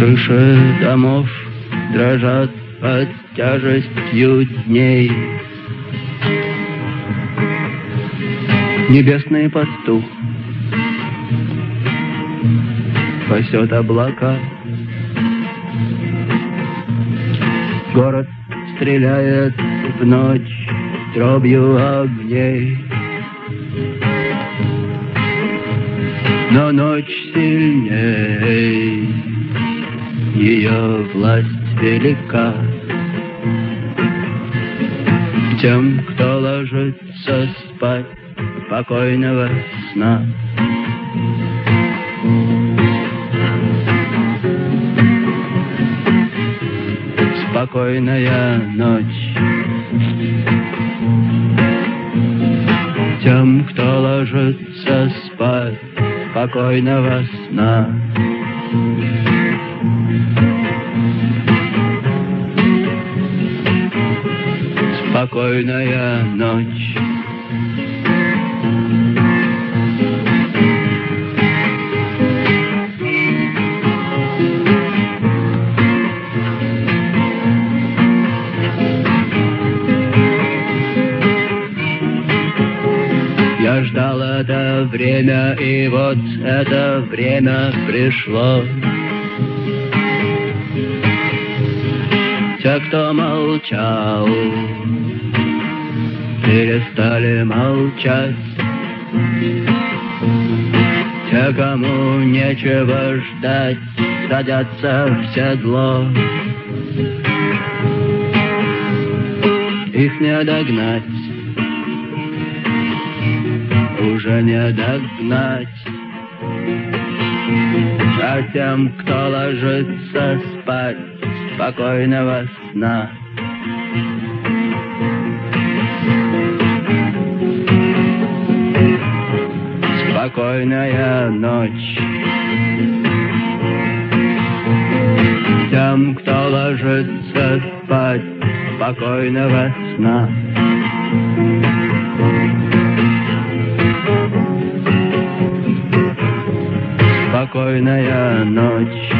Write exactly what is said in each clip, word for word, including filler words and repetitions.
Крыши домов дрожат под тяжестью дней. Небесный пастух пасет облака. Город стреляет в ночь дробью огней. Но ночь сильней, ее власть велика. Тем, кто ложится спать, спокойного сна. Спокойная ночь. Тем, кто ложится спать, спокойного сна. Спокойная ночь. Я ждал это время, и вот это время пришло. Те, кто молчал, перестали молчать. Те, кому нечего ждать, садятся в седло. Их не догнать, уже не догнать. А тем, кто ложится спать, спокойного сна. Спокойная ночь. Тем, кто ложится спать, спокойного сна. Спокойная ночь.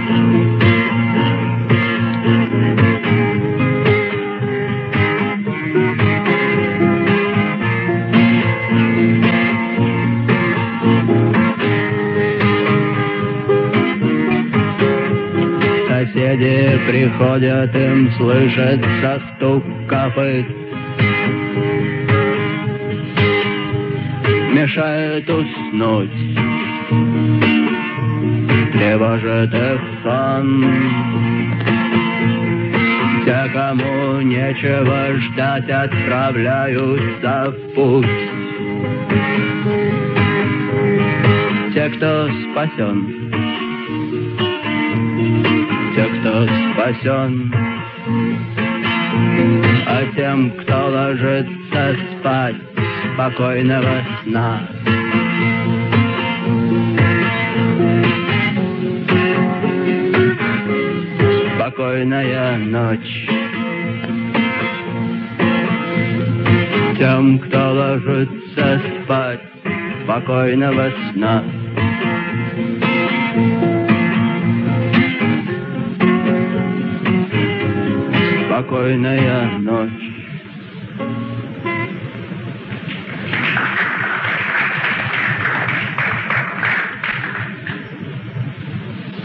Соседи приходят, им слышится стук копыт. Мешает уснуть, тревожит их сон. Те, кому нечего ждать, отправляются в путь. Те, кто спасен, те, кто спасен. А тем, кто ложится спать, спокойного сна. Спокойная ночь. Тем, кто ложится спать, спокойного сна. Спокойная ночь.